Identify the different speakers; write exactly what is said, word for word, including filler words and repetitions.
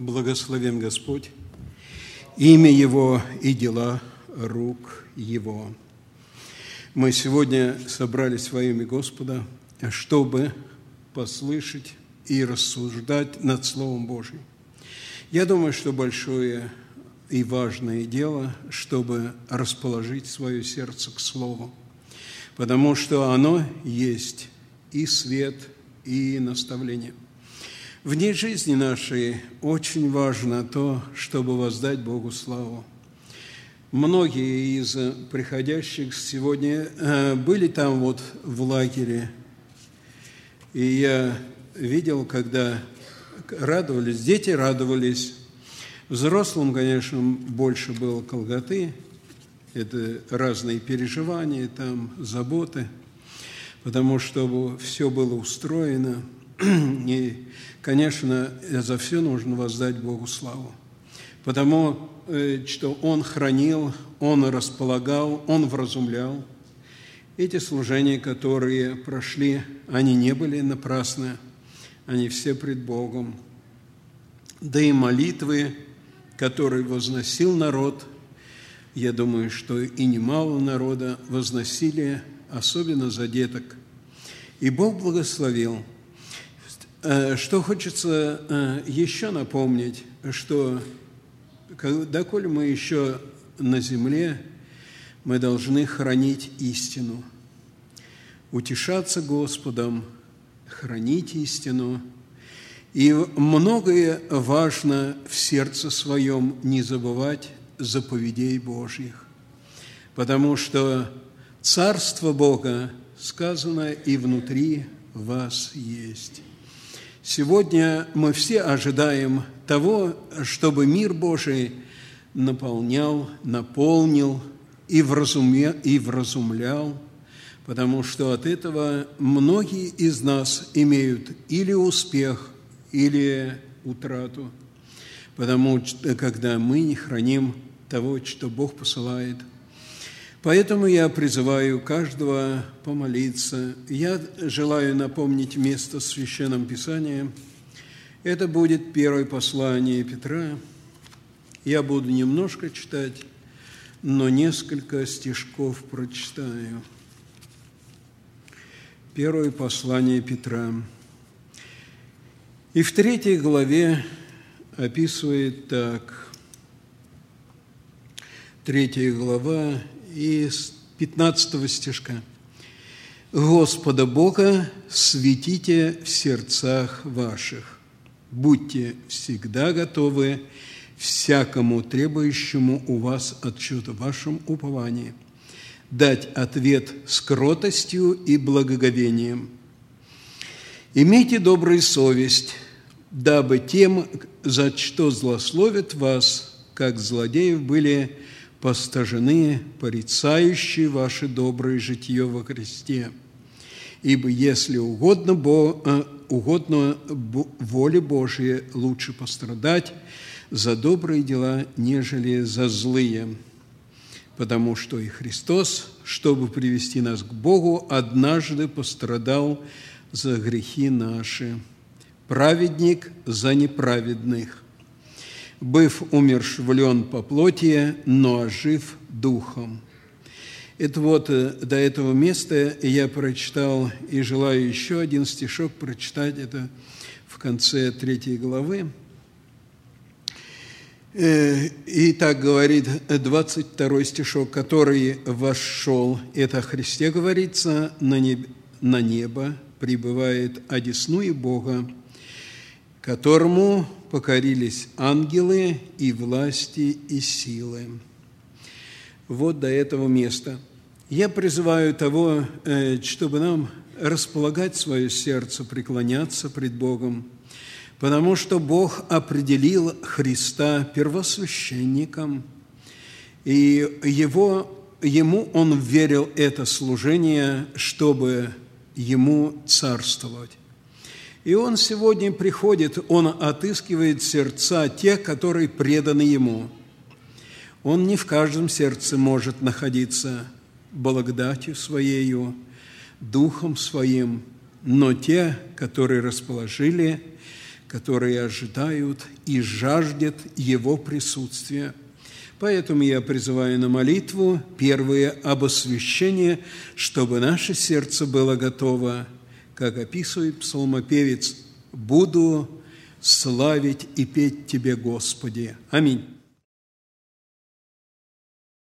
Speaker 1: Благословен Господь, имя Его и дела рук Его. Мы сегодня собрались во имя Господа, чтобы послышать и рассуждать над Словом Божьим. Я думаю, что большое и важное дело, чтобы расположить свое сердце к Слову, потому что оно есть и свет, и наставление. В дни жизни нашей очень важно то, чтобы воздать Богу славу. Многие из приходящих сегодня были там вот в лагере, и я видел, когда радовались, дети радовались. Взрослым, конечно, больше было колготы, это разные переживания, там заботы, потому что все было устроено. И, конечно, за все нужно воздать Богу славу, потому что Он хранил, Он располагал, Он вразумлял. Эти служения, которые прошли, они не были напрасны, они все пред Богом. Да и молитвы, которые возносил народ, я думаю, что и немало народа возносили, особенно за деток. И Бог благословил. Что хочется еще напомнить, что доколе мы еще на земле, мы должны хранить истину, утешаться Господом, хранить истину. И многое важно в сердце своем не забывать заповедей Божьих, потому что Царство Бога, сказано, и внутри вас есть. Сегодня мы все ожидаем того, чтобы мир Божий наполнял, наполнил и вразумлял, и вразумлял, потому что от этого многие из нас имеют или успех, или утрату, потому что когда мы не храним того, что Бог посылает. Поэтому я призываю каждого помолиться. Я желаю напомнить место в Священном Писании. Это будет первое послание Петра. Я буду немножко читать, но несколько стишков прочитаю. Первое послание Петра. И в третьей главе описывает так. Третья глава из пятнадцатого стишка. «Господа Бога светите в сердцах ваших, будьте всегда готовы всякому требующему у вас отчета в вашем уповании, дать ответ с кротостью и благоговением. Имейте добрую совесть, дабы тем, за что злословят вас, как злодеев, были постажены, порицающие ваше доброе житие во Христе. Ибо если угодно, Бо, угодно воле Божией, лучше пострадать за добрые дела, нежели за злые. Потому что и Христос, чтобы привести нас к Богу, однажды пострадал за грехи наши, праведник за неправедных, быв умерщвлен по плоти, но ожив духом». Это вот до этого места я прочитал, и желаю еще один стишок прочитать, это в конце третьей главы. И так говорит двадцать второй стишок, который вошел, это о Христе говорится, на небо, на небо прибывает одесную Бога, которому покорились ангелы и власти и силы. Вот до этого места. Я призываю того, чтобы нам располагать свое сердце, преклоняться пред Богом, потому что Бог определил Христа первосвященником, и его, Ему Он верил это служение, чтобы Ему царствовать. И Он сегодня приходит, Он отыскивает сердца тех, которые преданы Ему. Он не в каждом сердце может находиться благодатью Своею, Духом Своим, но те, которые расположили которые ожидают и жаждут Его присутствия. Поэтому я призываю на молитву, первое, об освящении, чтобы наше сердце было готово, как описывает псалмопевец: «Буду славить и петь Тебе, Господи». Аминь.